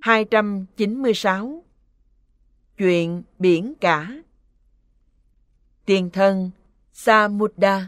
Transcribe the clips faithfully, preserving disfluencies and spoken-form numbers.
hai trăm chín mươi sáu. Chuyện biển cả. Tiền thân Samudra.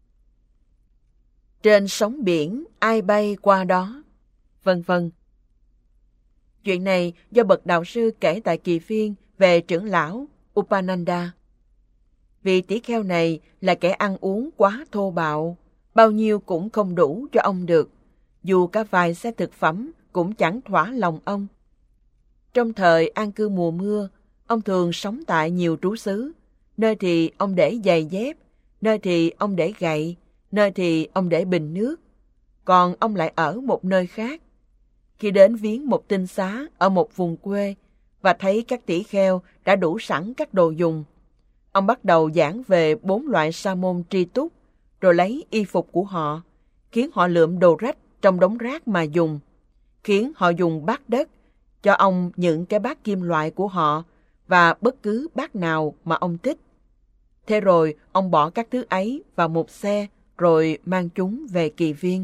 Trên sóng biển ai bay qua đó, vân vân. Chuyện này do bậc đạo sư kể tại kỳ phiên về trưởng lão Upananda. Vị tỷ kheo này là kẻ ăn uống quá thô bạo, bao nhiêu cũng không đủ cho ông được, dù cả vài xe thực phẩm cũng chẳng thỏa lòng ông. Trong thời an cư mùa mưa, ông thường sống tại nhiều trú xứ, nơi thì ông để giày dép, nơi thì ông để gậy, nơi thì ông để bình nước, còn ông lại ở một nơi khác. Khi đến viếng một tinh xá ở một vùng quê và thấy các tỷ kheo đã đủ sẵn các đồ dùng, ông bắt đầu giảng về bốn loại sa môn tri túc, rồi lấy y phục của họ, khiến họ lượm đồ rách trong đống rác mà dùng, khiến họ dùng bát đất, cho ông những cái bát kim loại của họ và bất cứ bát nào mà ông thích. Thế rồi ông bỏ các thứ ấy vào một xe rồi mang chúng về kỳ viên.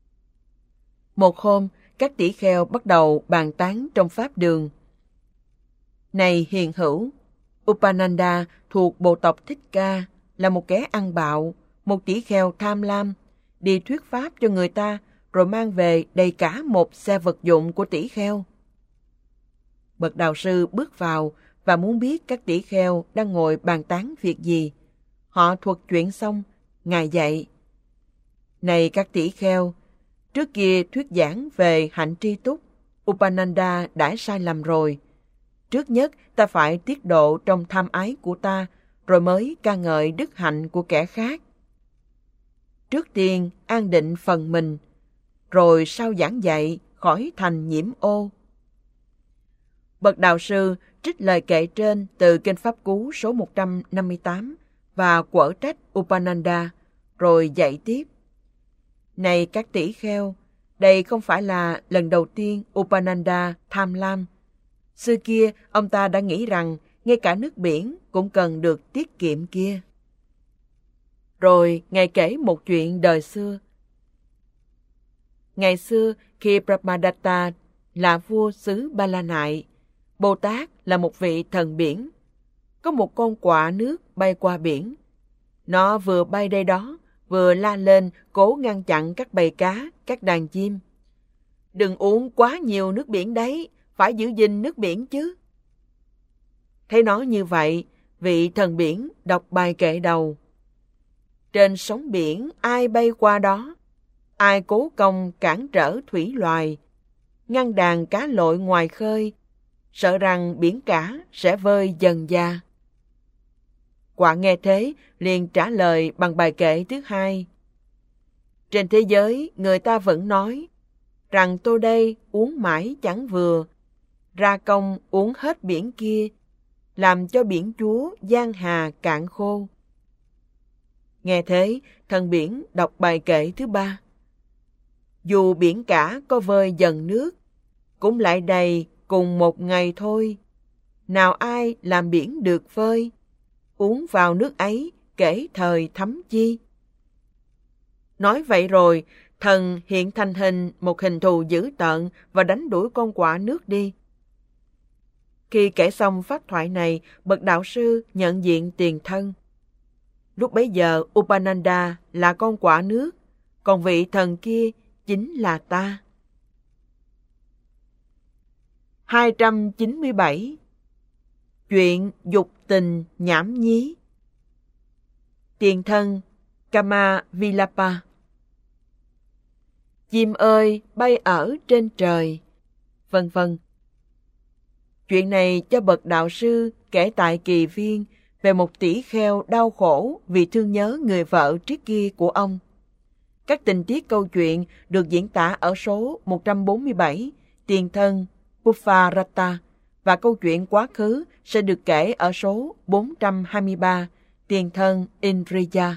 Một hôm, các tỷ kheo bắt đầu bàn tán trong pháp đường. Này hiền hữu, Upananda thuộc bộ tộc Thích Ca, là một kẻ ăn bạo, một tỷ kheo tham lam, đi thuyết pháp cho người ta rồi mang về đầy cả một xe vật dụng của tỷ kheo. Bậc đạo sư bước vào và muốn biết các tỷ kheo đang ngồi bàn tán việc gì. Họ thuật chuyện xong, Ngài dạy: Này các tỷ kheo, trước kia thuyết giảng về hạnh tri túc, Upananda đã sai lầm rồi. Trước nhất ta phải tiết độ trong tham ái của ta, rồi mới ca ngợi đức hạnh của kẻ khác. Trước tiên an định phần mình, rồi sau giảng dạy khỏi thành nhiễm ô. Bậc đạo sư trích lời kệ trên từ Kinh Pháp Cú số một trăm năm mươi tám và quở trách Upananda, rồi dạy tiếp. Này các tỷ kheo, đây không phải là lần đầu tiên Upananda tham lam. Xưa kia, ông ta đã nghĩ rằng ngay cả nước biển cũng cần được tiết kiệm kia. Rồi Ngài kể một chuyện đời xưa. Ngày xưa, khi Brahmadatta là vua xứ Ba La Nại, Bồ Tát là một vị thần biển. Có một con quạ nước bay qua biển. Nó vừa bay đây đó, vừa la lên cố ngăn chặn các bầy cá, các đàn chim. Đừng uống quá nhiều nước biển đấy, phải giữ gìn nước biển chứ. Thấy nó như vậy, vị thần biển đọc bài kệ đầu. Trên sóng biển ai bay qua đó, ai cố công cản trở thủy loài, ngăn đàn cá lội ngoài khơi, sợ rằng biển cả sẽ vơi dần dà. Quạ nghe thế liền trả lời bằng bài kệ thứ hai. Trên thế giới người ta vẫn nói rằng tôi đây uống mãi chẳng vừa, ra công uống hết biển kia, làm cho biển chúa giang hà cạn khô. Nghe thế, thần biển đọc bài kệ thứ ba. Dù biển cả có vơi dần nước, cũng lại đầy cùng một ngày thôi. Nào ai làm biển được vơi, uống vào nước ấy kể thời thấm chi. Nói vậy rồi, thần hiện thành hình một hình thù dữ tợn và đánh đuổi con quạ nước đi. Khi kể xong pháp thoại này, bậc đạo sư nhận diện tiền thân. Lúc bấy giờ Upananda là con quạ nước, còn vị thần kia chính là ta. hai trăm chín mươi bảy. Chuyện dục tình nhảm nhí. Tiền thân Kamavilapa. Chim ơi bay ở trên trời, vân vân. Chuyện này cho bậc đạo sư kể tại kỳ viên về một tỷ kheo đau khổ vì thương nhớ người vợ trước kia của ông. Các tình tiết câu chuyện được diễn tả ở số một trăm bốn mươi bảy, tiền thân Puffarata, và câu chuyện quá khứ sẽ được kể ở số bốn trăm hai mươi ba, tiền thân Indriya.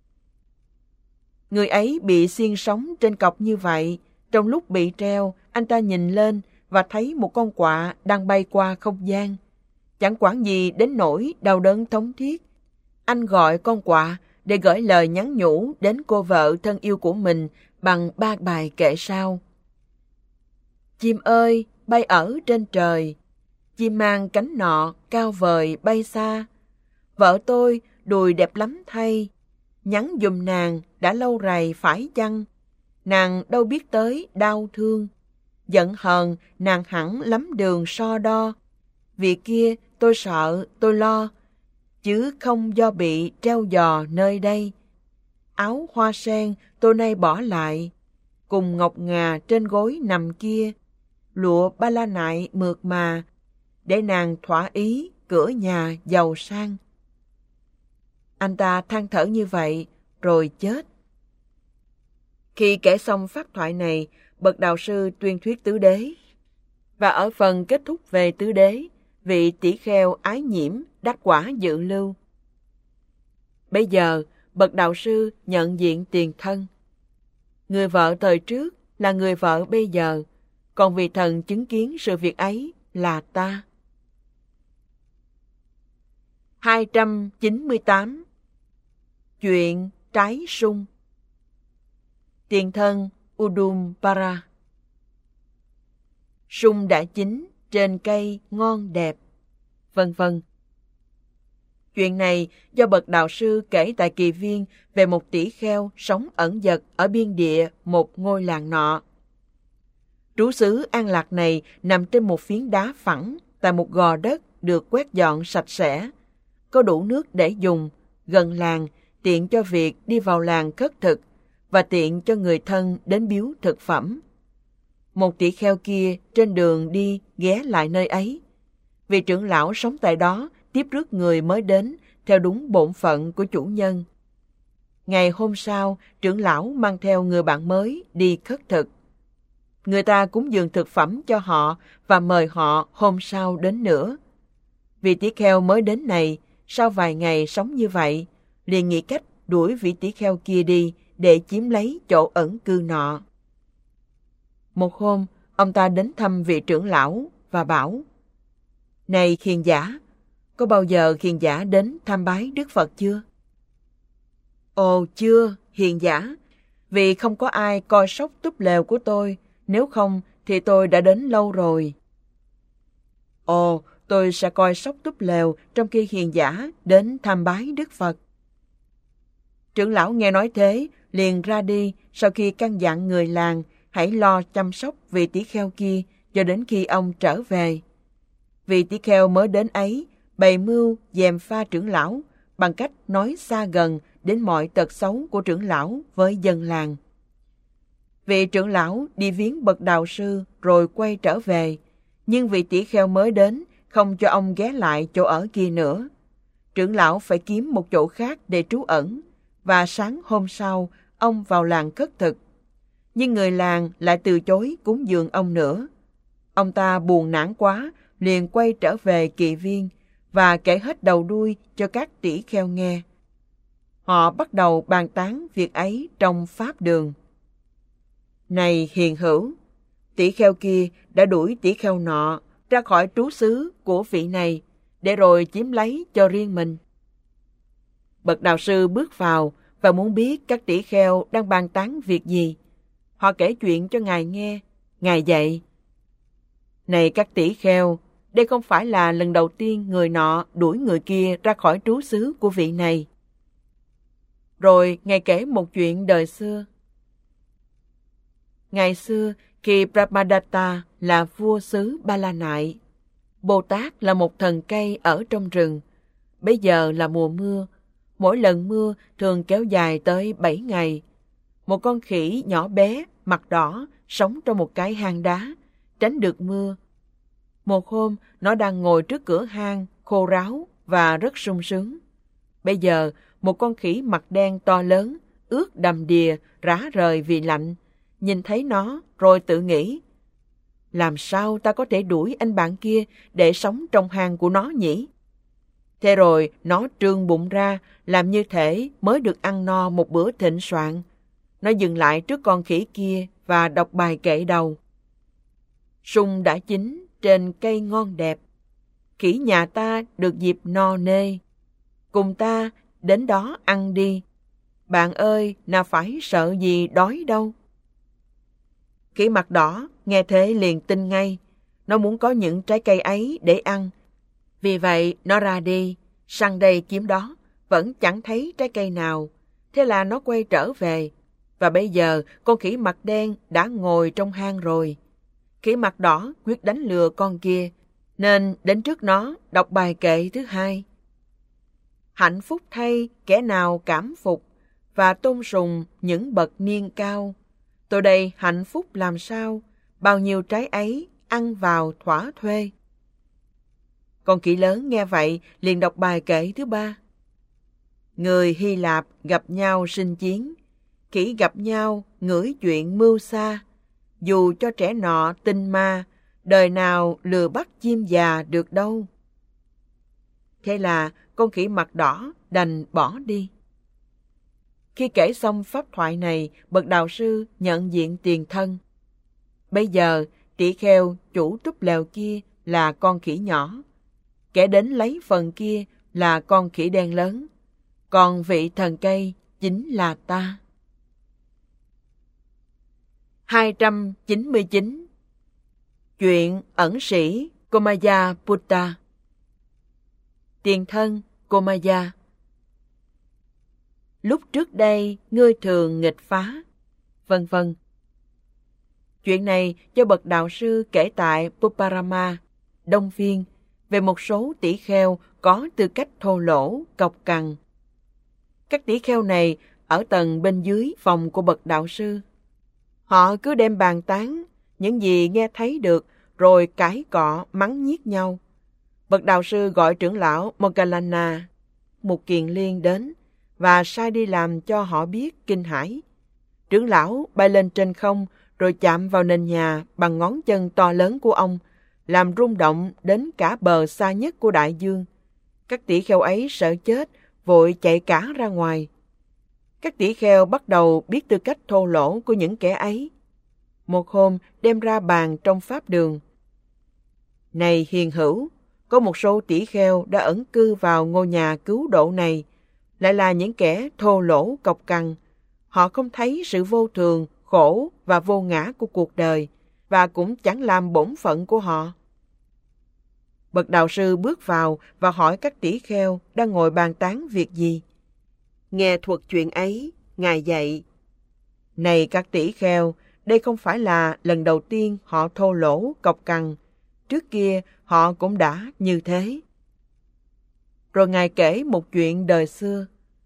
Người ấy bị xiên sống trên cọc như vậy. Trong lúc bị treo, anh ta nhìn lên và thấy một con quạ đang bay qua không gian. Chẳng quản gì đến nỗi đau đớn thống thiết. Anh gọi con quạ để gửi lời nhắn nhủ đến cô vợ thân yêu của mình bằng ba bài kệ sau. Chim ơi, bay ở trên trời, chim mang cánh nọ cao vời bay xa. Vợ tôi đùi đẹp lắm thay, nhắn giùm nàng đã lâu rày phải chăng? Nàng đâu biết tới đau thương, giận hờn nàng hẳn lắm đường so đo. Vì kia tôi sợ tôi lo, chứ không do bị treo giò nơi đây. Áo hoa sen tôi nay bỏ lại, cùng ngọc ngà trên gối nằm kia, lụa ba la nại mượt mà, để nàng thỏa ý cửa nhà giàu sang. Anh ta than thở như vậy, rồi chết. Khi kể xong pháp thoại này, bậc đạo sư tuyên thuyết tứ đế. Và ở phần kết thúc về tứ đế, vị tỷ kheo ái nhiễm đắc quả dự lưu. Bây giờ, bậc đạo sư nhận diện tiền thân. Người vợ thời trước là người vợ bây giờ, còn vị thần chứng kiến sự việc ấy là ta. hai trăm chín mươi tám. Chuyện trái sung. Tiền thân Udumpara. Sung đã chín trên cây ngon đẹp, vân vân. Chuyện này do bậc đạo sư kể tại Kỳ Viên về một tỷ kheo sống ẩn dật ở biên địa một ngôi làng nọ. Trú xứ An Lạc này nằm trên một phiến đá phẳng tại một gò đất được quét dọn sạch sẽ, có đủ nước để dùng, gần làng, tiện cho việc đi vào làng khất thực và tiện cho người thân đến biếu thực phẩm. Một tỷ kheo kia trên đường đi ghé lại nơi ấy. Vị trưởng lão sống tại đó tiếp rước người mới đến theo đúng bổn phận của chủ nhân. Ngày hôm sau, trưởng lão mang theo người bạn mới đi khất thực. Người ta cúng dường thực phẩm cho họ và mời họ hôm sau đến nữa. Vị tỷ kheo mới đến này, sau vài ngày sống như vậy, liền nghĩ cách đuổi vị tỷ kheo kia đi để chiếm lấy chỗ ẩn cư nọ. Một hôm, ông ta đến thăm vị trưởng lão và bảo: Này khiền giả, có bao giờ khiền giả đến tham bái Đức Phật chưa? Ồ chưa, hiền giả, vì không có ai coi sóc túp lều của tôi, nếu không thì tôi đã đến lâu rồi. Ồ, tôi sẽ coi sóc túp lều trong khi hiền giả đến tham bái Đức Phật. Trưởng lão nghe nói thế, liền ra đi sau khi căn dặn người làng hãy lo chăm sóc vị tỷ kheo kia cho đến khi ông trở về. Vị tỷ kheo mới đến ấy bày mưu gièm pha trưởng lão bằng cách nói xa gần đến mọi tật xấu của trưởng lão với dân làng. Vị trưởng lão đi viếng bậc đạo sư rồi quay trở về, nhưng vị tỷ kheo mới đến không cho ông ghé lại chỗ ở kia nữa. Trưởng lão phải kiếm một chỗ khác để trú ẩn, và sáng hôm sau ông vào làng khất thực. Nhưng người làng lại từ chối cúng dường ông nữa. Ông ta buồn nản quá, liền quay trở về Kỳ Viên và kể hết đầu đuôi cho các tỷ kheo nghe. Họ bắt đầu bàn tán việc ấy trong pháp đường. Này hiền hữu, tỷ kheo kia đã đuổi tỷ kheo nọ ra khỏi trú xứ của vị này, để rồi chiếm lấy cho riêng mình. Bậc đạo sư bước vào và muốn biết các tỷ kheo đang bàn tán việc gì. Họ kể chuyện cho Ngài nghe. Ngài dạy: Này các tỷ kheo, đây không phải là lần đầu tiên người nọ đuổi người kia ra khỏi trú xứ của vị này. Rồi Ngài kể một chuyện đời xưa. Ngày xưa, khi Brahmadatta là vua xứ Ba La Nại, Bồ Tát là một thần cây ở trong rừng. Bây giờ là mùa mưa. Mỗi lần mưa thường kéo dài tới bảy ngày. Một con khỉ nhỏ bé, mặt đỏ, sống trong một cái hang đá, tránh được mưa. Một hôm, nó đang ngồi trước cửa hang, khô ráo và rất sung sướng. Bây giờ, một con khỉ mặt đen to lớn, ướt đầm đìa, rã rời vì lạnh, nhìn thấy nó rồi tự nghĩ: làm sao ta có thể đuổi anh bạn kia để sống trong hang của nó nhỉ? Thế rồi nó trương bụng ra, làm như thể mới được ăn no một bữa thịnh soạn. Nó dừng lại trước con khỉ kia và đọc bài kệ đầu. Sung đã chín trên cây ngon đẹp, khỉ nhà ta được dịp no nê. Cùng ta đến đó ăn đi, bạn ơi, nào phải sợ gì đói đâu. Khỉ mặt đỏ nghe thế liền tin ngay. Nó muốn có những trái cây ấy để ăn. Vì vậy, nó ra đi, săn đây kiếm đó, vẫn chẳng thấy trái cây nào. Thế là nó quay trở về. Và bây giờ, con khỉ mặt đen đã ngồi trong hang rồi. Khỉ mặt đỏ quyết đánh lừa con kia, nên đến trước nó đọc bài kệ thứ hai. Hạnh phúc thay kẻ nào cảm phục và tôn sùng những bậc niên cao. Tôi đây hạnh phúc làm sao, bao nhiêu trái ấy ăn vào thỏa thuê. Con khỉ lớn nghe vậy liền đọc bài kệ thứ ba. Người Hy Lạp gặp nhau sinh chiến, khỉ gặp nhau ngửi chuyện mưu xa. Dù cho trẻ nọ tinh ma, đời nào lừa bắt chim già được đâu. Thế là con khỉ mặt đỏ đành bỏ đi. Khi kể xong pháp thoại này, bậc đạo sư nhận diện tiền thân. Bây giờ, tỷ kheo chủ túp lều kia là con khỉ nhỏ. Kẻ đến lấy phần kia là con khỉ đen lớn. Còn vị thần cây chính là ta. hai trăm chín mươi chín. Chuyện ẩn sĩ Komaya Putta. Tiền thân Komaya. Lúc trước đây, ngươi thường nghịch phá, vân vân. Chuyện này do bậc đạo sư kể tại Puparama, Đông Phiên, về một số tỷ kheo có tư cách thô lỗ, cọc cằn. Các tỷ kheo này ở tầng bên dưới phòng của bậc đạo sư. Họ cứ đem bàn tán những gì nghe thấy được, rồi cãi cọ mắng nhiếc nhau. Bậc đạo sư gọi trưởng lão Moggallana, một kiền liên đến, và sai đi làm cho họ biết kinh hãi. Trưởng lão bay lên trên không, rồi chạm vào nền nhà bằng ngón chân to lớn của ông, làm rung động đến cả bờ xa nhất của đại dương. Các tỷ kheo ấy sợ chết, vội chạy cả ra ngoài. Các tỷ kheo bắt đầu biết tư cách thô lỗ của những kẻ ấy. Một hôm đem ra bàn trong pháp đường. Này hiền hữu, có một số tỷ kheo đã ẩn cư vào ngôi nhà cứu độ này, lại là những kẻ thô lỗ cọc cằn. Họ không thấy sự vô thường, khổ và vô ngã của cuộc đời, và cũng chẳng làm bổn phận của họ. Bậc đạo sư bước vào và hỏi các tỷ kheo đang ngồi bàn tán việc gì. Nghe thuật chuyện ấy, Ngài dạy: Này các tỷ kheo, đây không phải là lần đầu tiên họ thô lỗ cọc cằn. Trước kia họ cũng đã như thế. Rồi Ngài kể một chuyện đời xưa.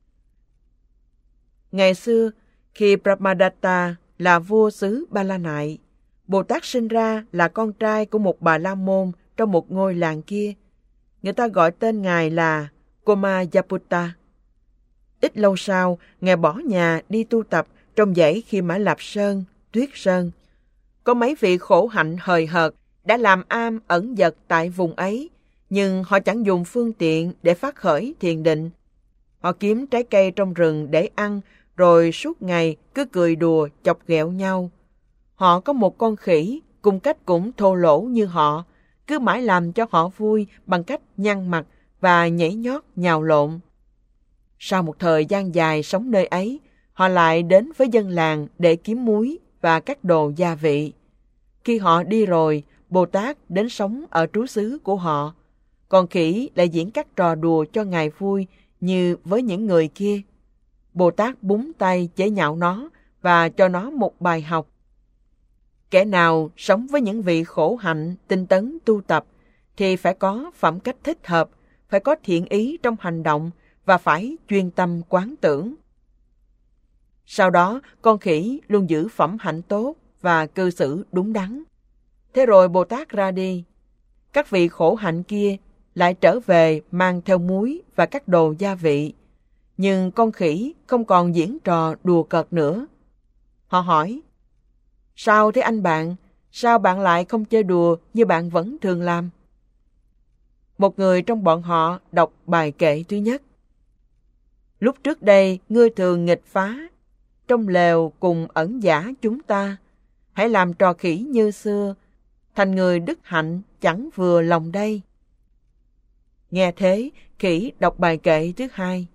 Ngày xưa, khi Brahmadatta là vua xứ Ba La Nại, Bồ Tát sinh ra là con trai của một bà la môn trong một ngôi làng kia. Người ta gọi tên Ngài là Komayaputta. Ít lâu sau, Ngài bỏ nhà đi tu tập trong dãy Khi Mã Lạp Sơn, Tuyết Sơn. Có mấy vị khổ hạnh hời hợt đã làm am ẩn dật tại vùng ấy, nhưng họ chẳng dùng phương tiện để phát khởi thiền định. Họ kiếm trái cây trong rừng để ăn, rồi suốt ngày cứ cười đùa chọc ghẹo nhau. Họ có một con khỉ cùng cách cũng thô lỗ như họ, cứ mãi làm cho họ vui bằng cách nhăn mặt và nhảy nhót nhào lộn. Sau một thời gian dài sống nơi ấy, họ lại đến với dân làng để kiếm muối và các đồ gia vị. Khi họ đi rồi, Bồ Tát đến sống ở trú xứ của họ. Còn khỉ lại diễn các trò đùa cho Ngài vui như với những người kia. Bồ Tát búng tay chế nhạo nó và cho nó một bài học. Kẻ nào sống với những vị khổ hạnh, tinh tấn tu tập thì phải có phẩm cách thích hợp, phải có thiện ý trong hành động và phải chuyên tâm quán tưởng. Sau đó, con khỉ luôn giữ phẩm hạnh tốt và cư xử đúng đắn. Thế rồi Bồ Tát ra đi. Các vị khổ hạnh kia lại trở về mang theo muối và các đồ gia vị. Nhưng con khỉ không còn diễn trò đùa cợt nữa. Họ hỏi: Sao thế anh bạn? Sao bạn lại không chơi đùa như bạn vẫn thường làm? Một người trong bọn họ đọc bài kệ thứ nhất. Lúc trước đây ngươi thường nghịch phá, trong lều cùng ẩn giả chúng ta. Hãy làm trò khỉ như xưa, thành người đức hạnh chẳng vừa lòng đây. Nghe thế, khỉ đọc bài kệ thứ hai.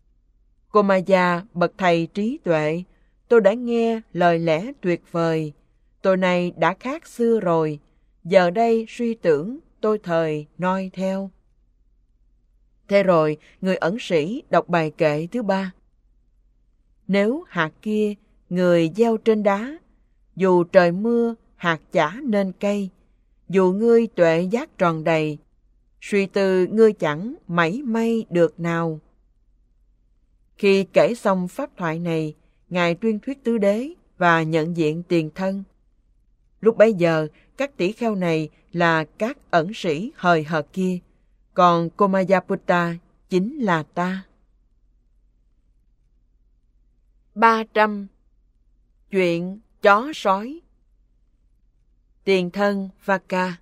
Komaya, bậc thầy trí tuệ, tôi đã nghe lời lẽ tuyệt vời. Tôi này đã khác xưa rồi. giờ đây suy tưởng tôi thời noi theo. Thế rồi, người ẩn sĩ đọc bài kệ thứ ba. Nếu hạt kia người gieo trên đá, dù trời mưa hạt chả nên cây, dù ngươi tuệ giác tròn đầy, suy tư ngươi chẳng mảy may được nào. Khi kể xong pháp thoại này, Ngài tuyên thuyết tứ đế và nhận diện tiền thân. Lúc bấy giờ, các tỷ kheo này là các ẩn sĩ hời hợt kia, còn Komayaputta chính là ta. ba trăm. Chuyện chó sói. Tiền thân Vaka.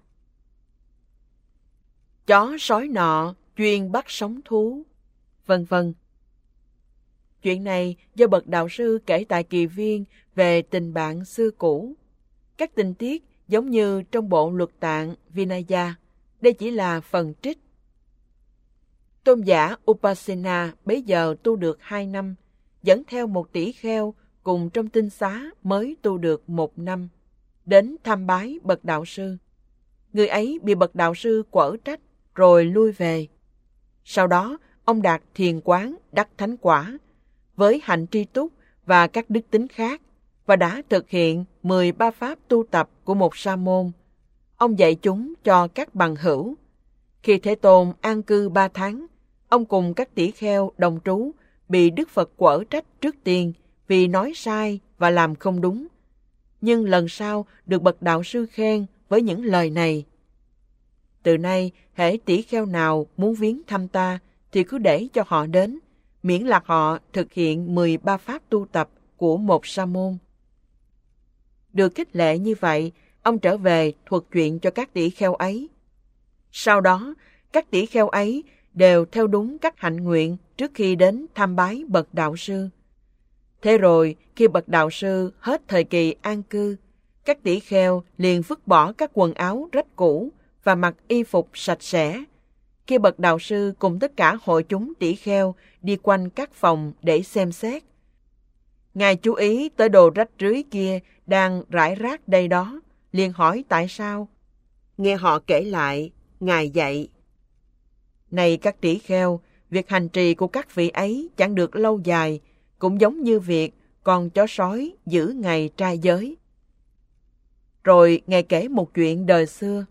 Chó sói nọ chuyên bắt sống thú, vân vân. Chuyện này do bậc đạo sư kể tại kỳ viên về tình bạn xưa cũ. Các tình tiết giống như trong bộ luật tạng Vinaya, đây chỉ là phần trích. Tôn giả Upasena bấy giờ tu được hai năm, dẫn theo một tỷ kheo cùng trong tinh xá mới tu được một năm, đến tham bái bậc đạo sư. Người ấy bị bậc đạo sư quở trách rồi lui về. Sau đó, ông đạt thiền quán đắc thánh quả, với hạnh tri túc và các đức tính khác, và đã thực hiện mười ba pháp tu tập của một sa môn. Ông dạy chúng cho các bằng hữu. Khi Thế Tôn an cư ba tháng, ông cùng các tỷ kheo đồng trú bị Đức Phật quở trách trước tiên vì nói sai và làm không đúng. Nhưng lần sau được bậc đạo sư khen với những lời này: từ nay, hễ tỷ kheo nào muốn viếng thăm ta thì cứ để cho họ đến, miễn là họ thực hiện mười ba pháp tu tập của một sa môn. Được khích lệ như vậy, ông trở về thuật chuyện cho các tỷ kheo ấy. Sau đó, các tỷ kheo ấy đều theo đúng các hạnh nguyện trước khi đến tham bái bậc đạo sư. Thế rồi, khi bậc đạo sư hết thời kỳ an cư, các tỷ kheo liền vứt bỏ các quần áo rách cũ và mặc y phục sạch sẽ. Khi bậc đạo sư cùng tất cả hội chúng tỷ kheo đi quanh các phòng để xem xét, Ngài chú ý tới đồ rách rưới kia đang rải rác đây đó, liền hỏi tại sao. Nghe họ kể lại, Ngài dạy: này các tỷ kheo, việc hành trì của các vị ấy chẳng được lâu dài, cũng giống như việc con chó sói giữ ngày trai giới. Rồi Ngài kể một chuyện đời xưa.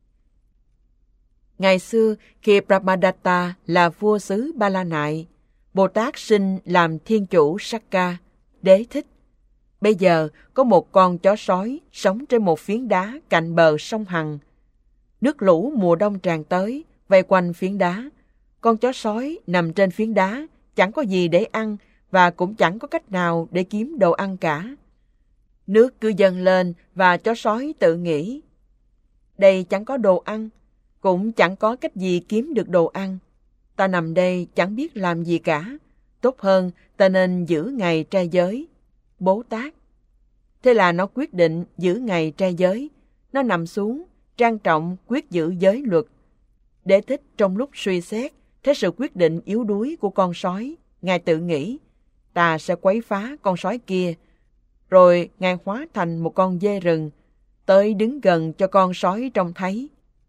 Ngày xưa, khi Brahmadatta là vua xứ Ba La Nại, Bồ Tát sinh làm thiên chủ Sakka, đế thích. Bây giờ có một con chó sói sống trên một phiến đá cạnh bờ sông Hằng. Nước lũ mùa đông tràn tới, vây quanh phiến đá. Con chó sói nằm trên phiến đá, chẳng có gì để ăn và cũng chẳng có cách nào để kiếm đồ ăn cả. Nước cứ dâng lên và chó sói tự nghĩ: đây chẳng có đồ ăn, cũng chẳng có cách gì kiếm được đồ ăn. Ta nằm đây chẳng biết làm gì cả. Tốt hơn ta nên giữ ngày trai giới. Bố Tát. Thế là nó quyết định giữ ngày trai giới. Nó nằm xuống, trang trọng quyết giữ giới luật. Đế thích trong lúc suy xét thấy sự quyết định yếu đuối của con sói, Ngài tự nghĩ: ta sẽ quấy phá con sói kia. Rồi Ngài hóa thành một con dê rừng, tới đứng gần cho con sói trông thấy.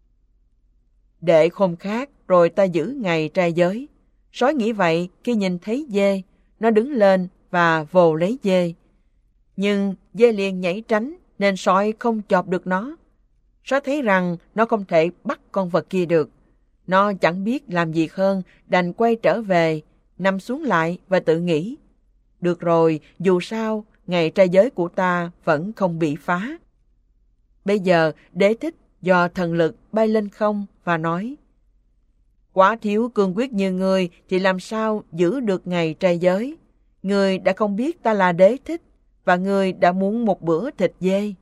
Để khôn khác rồi ta giữ ngày trai giới. Sói nghĩ vậy, khi nhìn thấy dê, nó đứng lên và vồ lấy dê. Nhưng dê liền nhảy tránh nên sói không chộp được nó. Sói thấy rằng nó không thể bắt con vật kia được. Nó chẳng biết làm gì hơn, đành quay trở về, nằm xuống lại và tự nghĩ: được rồi, dù sao, ngày trai giới của ta vẫn không bị phá. Bây giờ, đế thích do thần lực bay lên không và nói: quá thiếu cương quyết như ngươi thì làm sao giữ được ngày trai giới? Ngươi đã không biết ta là đế thích, và ngươi đã muốn một bữa thịt dê.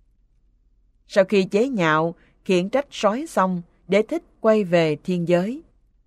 Sau khi chế nhạo, khiển trách sói xong, đế thích quay về thiên giới.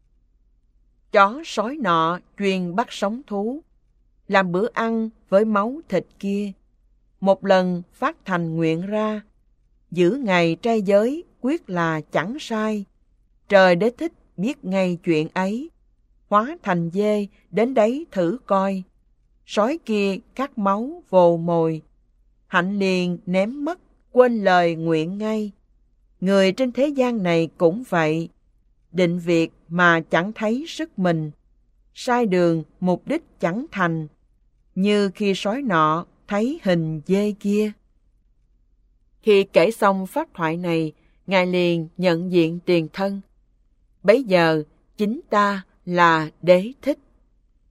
Chó sói nọ chuyên bắt sống thú, làm bữa ăn với máu thịt kia. Một lần phát thành nguyện ra, giữ ngày trai giới quyết là chẳng sai. Trời đế thích biết ngay chuyện ấy, hóa thành dê đến đấy thử coi. Sói kia cắt máu vồ mồi, hạnh liền ném mất, quên lời nguyện ngay. Người trên thế gian này cũng vậy, định việc mà chẳng thấy sức mình, sai đường mục đích chẳng thành, như khi sói nọ thấy hình dê kia. Khi kể xong pháp thoại này, Ngài liền nhận diện tiền thân. Bấy giờ chính ta là Đế Thích.